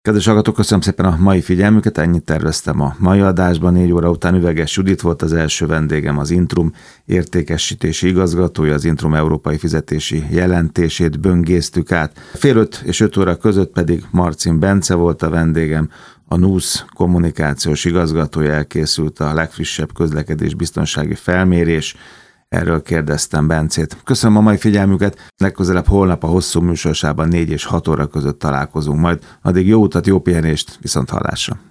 Kedves hallgatók, köszönöm szépen a mai figyelmüket, ennyit terveztem a mai adásban. 4 óra után Üveges Judit volt az első vendégem, az Intrum értékesítési igazgatója, az Intrum európai fizetési jelentését böngésztük át. Fél 5 és 5 óra között pedig Marcin Bence volt a vendégem, a NUSZ kommunikációs igazgatója. Elkészült a legfrissebb közlekedésbiztonsági felmérés. Erről kérdeztem Bencét. Köszönöm a mai figyelmüket, legközelebb holnap a hosszú műsorsában 4 és 6 óra között találkozunk majd. Addig jó utat, jó pihenést, viszont hallásra!